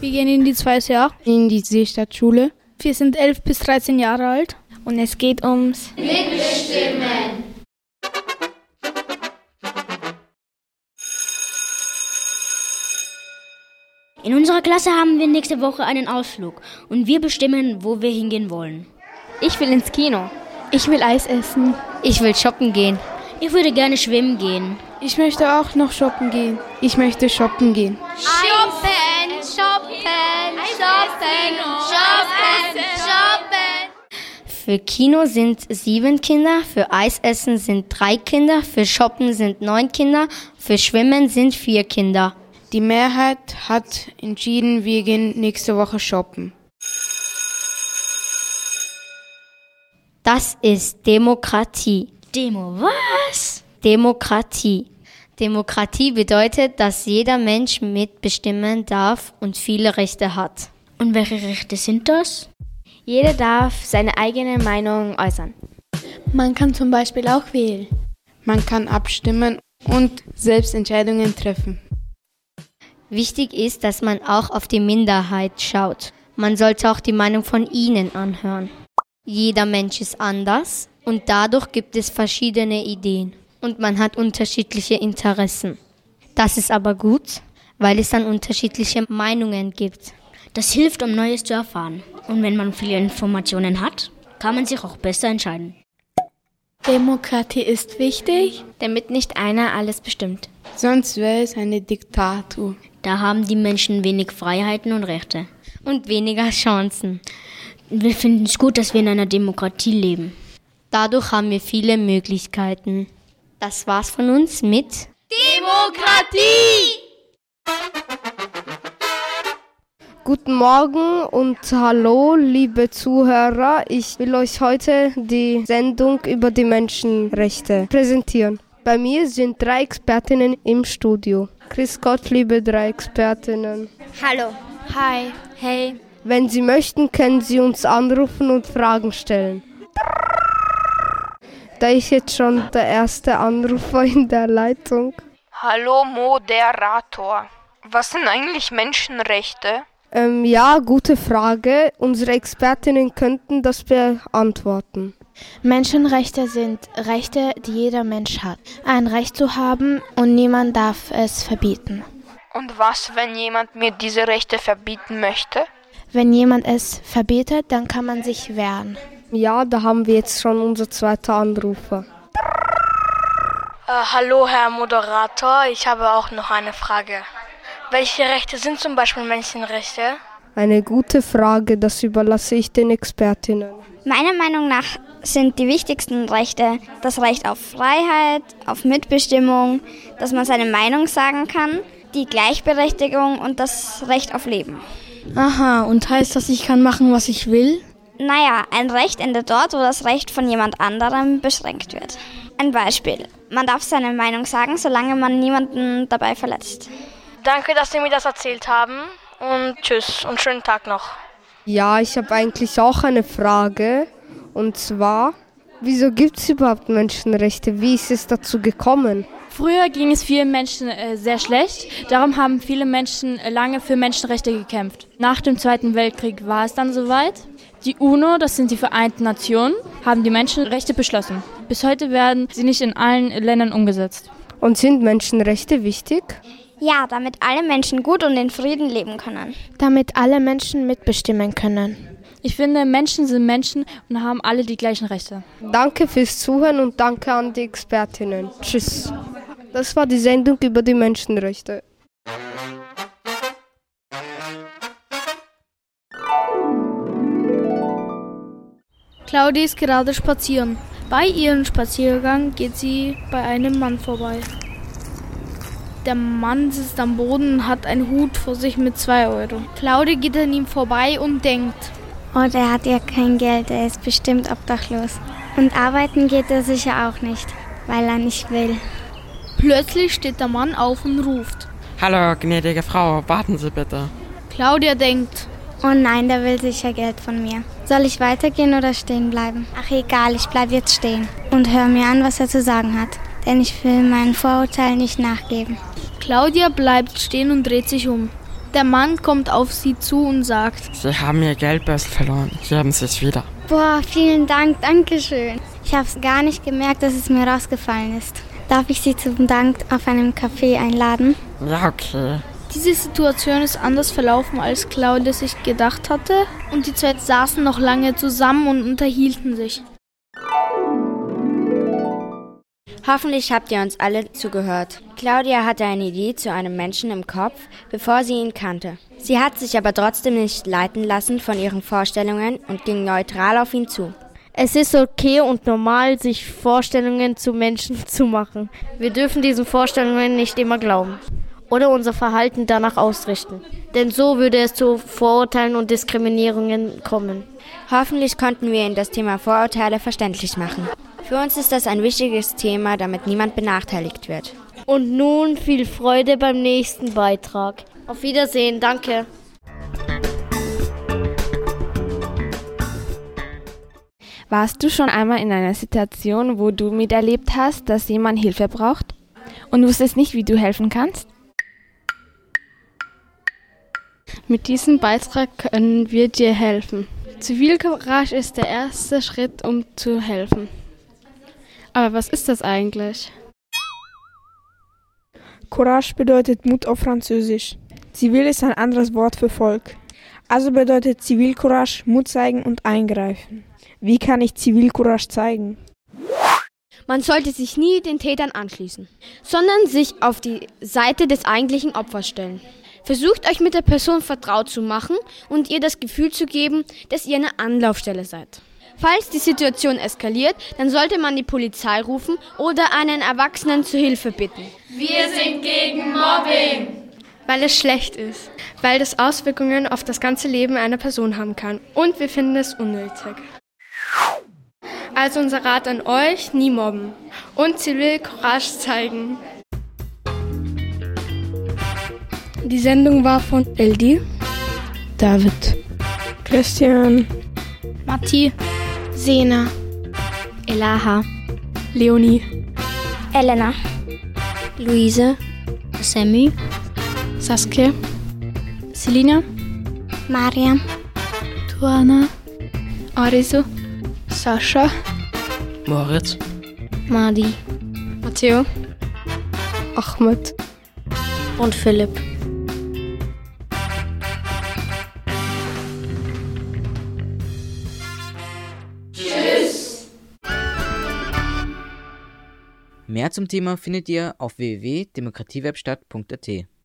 Wir gehen in die 2. Jahr in die Seestadtschule. Wir sind 11 bis 13 Jahre alt. Und es geht ums Mitbestimmen. In unserer Klasse haben wir nächste Woche einen Ausflug und wir bestimmen, wo wir hingehen wollen. Ich will ins Kino. Ich will Eis essen. Ich will shoppen gehen. Ich würde gerne schwimmen gehen. Ich möchte auch noch shoppen gehen. Ich möchte shoppen gehen. Shoppen, shoppen, shoppen, shoppen, shoppen. Für Kino sind 7 Kinder, für Eisessen sind 3 Kinder, für Shoppen sind 9 Kinder, für Schwimmen sind 4 Kinder. Die Mehrheit hat entschieden, wir gehen nächste Woche shoppen. Das ist Demokratie. Demo, was? Demokratie. Demokratie bedeutet, dass jeder Mensch mitbestimmen darf und viele Rechte hat. Und welche Rechte sind das? Jeder darf seine eigene Meinung äußern. Man kann zum Beispiel auch wählen. Man kann abstimmen und selbst Entscheidungen treffen. Wichtig ist, dass man auch auf die Minderheit schaut. Man sollte auch die Meinung von ihnen anhören. Jeder Mensch ist anders und dadurch gibt es verschiedene Ideen und man hat unterschiedliche Interessen. Das ist aber gut, weil es dann unterschiedliche Meinungen gibt. Das hilft, um Neues zu erfahren. Und wenn man viele Informationen hat, kann man sich auch besser entscheiden. Demokratie ist wichtig, damit nicht einer alles bestimmt. Sonst wäre es eine Diktatur. Da haben die Menschen wenig Freiheiten und Rechte. Und weniger Chancen. Wir finden es gut, dass wir in einer Demokratie leben. Dadurch haben wir viele Möglichkeiten. Das war's von uns mit Demokratie! Guten Morgen und hallo, liebe Zuhörer. Ich will euch heute die Sendung über die Menschenrechte präsentieren. Bei mir sind 3 Expertinnen im Studio. Grüß Gott, liebe 3 Expertinnen. Hallo. Hi. Hey. Wenn Sie möchten, können Sie uns anrufen und Fragen stellen. Da ist jetzt schon der erste Anrufer in der Leitung. Hallo Moderator. Was sind eigentlich Menschenrechte? Ja, gute Frage. Unsere Expertinnen könnten das beantworten. Menschenrechte sind Rechte, die jeder Mensch hat. Ein Recht zu haben und niemand darf es verbieten. Und was, wenn jemand mir diese Rechte verbieten möchte? Wenn jemand es verbietet, dann kann man sich wehren. Ja, da haben wir jetzt schon unser zweiter Anrufer. Hallo Herr Moderator, ich habe auch noch eine Frage. Welche Rechte sind zum Beispiel Menschenrechte? Eine gute Frage, das überlasse ich den Expertinnen. Meiner Meinung nach sind die wichtigsten Rechte das Recht auf Freiheit, auf Mitbestimmung, dass man seine Meinung sagen kann, die Gleichberechtigung und das Recht auf Leben. Aha, und heißt das, ich kann machen, was ich will? Naja, ein Recht endet dort, wo das Recht von jemand anderem beschränkt wird. Ein Beispiel. Man darf seine Meinung sagen, solange man niemanden dabei verletzt. Danke, dass Sie mir das erzählt haben und tschüss und schönen Tag noch. Ja, ich habe eigentlich auch eine Frage. Und zwar, wieso gibt es überhaupt Menschenrechte? Wie ist es dazu gekommen? Früher ging es vielen Menschen sehr schlecht. Darum haben viele Menschen lange für Menschenrechte gekämpft. Nach dem Zweiten Weltkrieg war es dann soweit. Die UNO, das sind die Vereinten Nationen, haben die Menschenrechte beschlossen. Bis heute werden sie nicht in allen Ländern umgesetzt. Und sind Menschenrechte wichtig? Ja, damit alle Menschen gut und in Frieden leben können. Damit alle Menschen mitbestimmen können. Ich finde, Menschen sind Menschen und haben alle die gleichen Rechte. Danke fürs Zuhören und danke an die Expertinnen. Tschüss. Das war die Sendung über die Menschenrechte. Claudia ist gerade spazieren. Bei ihrem Spaziergang geht sie bei einem Mann vorbei. Der Mann sitzt am Boden und hat einen Hut vor sich mit 2 Euro. Claudia geht an ihm vorbei und denkt: Oh, der hat ja kein Geld, er ist bestimmt obdachlos. Und arbeiten geht er sicher auch nicht, weil er nicht will. Plötzlich steht der Mann auf und ruft: Hallo, gnädige Frau, warten Sie bitte. Claudia denkt: Oh nein, der will sicher Geld von mir. Soll ich weitergehen oder stehen bleiben? Ach egal, ich bleib jetzt stehen und höre mir an, was er zu sagen hat. Denn ich will meinen Vorurteilen nicht nachgeben. Claudia bleibt stehen und dreht sich um. Der Mann kommt auf sie zu und sagt: Sie haben Ihr Geldbeutel verloren. Hier haben Sie es wieder. Boah, vielen Dank, Dankeschön. Ich habe es gar nicht gemerkt, dass es mir rausgefallen ist. Darf ich Sie zum Dank auf einem Café einladen? Ja, okay. Diese Situation ist anders verlaufen, als Claudia sich gedacht hatte. Und die zwei saßen noch lange zusammen und unterhielten sich. Hoffentlich habt ihr uns alle zugehört. Claudia hatte eine Idee zu einem Menschen im Kopf, bevor sie ihn kannte. Sie hat sich aber trotzdem nicht leiten lassen von ihren Vorstellungen und ging neutral auf ihn zu. Es ist okay und normal, sich Vorstellungen zu Menschen zu machen. Wir dürfen diesen Vorstellungen nicht immer glauben oder unser Verhalten danach ausrichten. Denn so würde es zu Vorurteilen und Diskriminierungen kommen. Hoffentlich konnten wir Ihnen das Thema Vorurteile verständlich machen. Für uns ist das ein wichtiges Thema, damit niemand benachteiligt wird. Und nun viel Freude beim nächsten Beitrag. Auf Wiedersehen, danke. Warst du schon einmal in einer Situation, wo du miterlebt hast, dass jemand Hilfe braucht und wusstest nicht, wie du helfen kannst? Mit diesem Beitrag können wir dir helfen. Zivilcourage ist der erste Schritt, um zu helfen. Aber was ist das eigentlich? Courage bedeutet Mut auf Französisch. Zivil ist ein anderes Wort für Volk. Also bedeutet Zivilcourage Mut zeigen und eingreifen. Wie kann ich Zivilcourage zeigen? Man sollte sich nie den Tätern anschließen, sondern sich auf die Seite des eigentlichen Opfers stellen. Versucht euch mit der Person vertraut zu machen und ihr das Gefühl zu geben, dass ihr eine Anlaufstelle seid. Falls die Situation eskaliert, dann sollte man die Polizei rufen oder einen Erwachsenen zur Hilfe bitten. Wir sind gegen Mobbing. Weil es schlecht ist, weil das Auswirkungen auf das ganze Leben einer Person haben kann und wir finden es unnötig. Also unser Rat an euch, nie mobben und Zivilcourage zeigen. Die Sendung war von Eldi, David, Christian, Matti, Sena, Elaha, Leonie, Elena, Luise, Sammy, Saskia, Selina, Mariam, Tuana, Arisu, Sascha, Moritz, Madi, Matteo, Ahmed und Philipp. Tschüss. Mehr zum Thema findet ihr auf www.demokratiewebstadt.at.